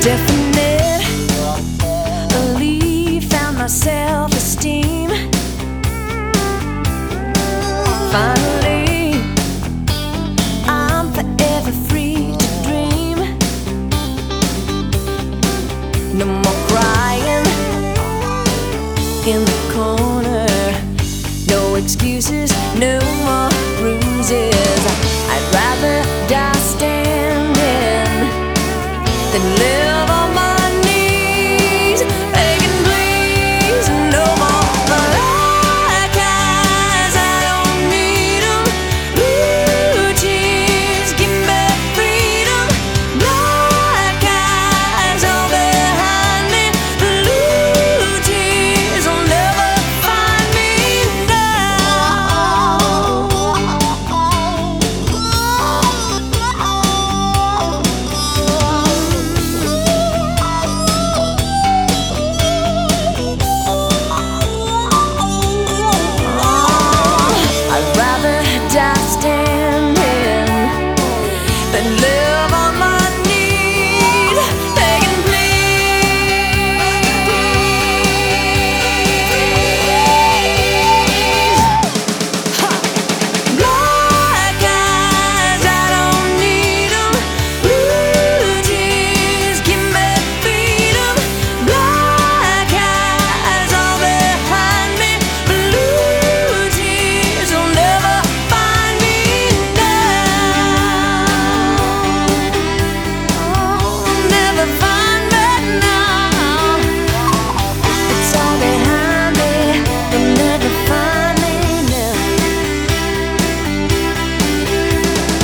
Definitely found my self-esteem. Finally, I'm forever free to dream. No more crying in the corner, no excuses, no more bruises. I'd rather die standing than live on my knees, begging please. No more black eyes, I don't need them. Blue jeans, give me freedom. Black eyes all behind me. Blue jeans will never find me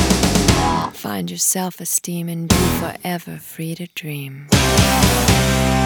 Find your self-esteem and be forever free to dream.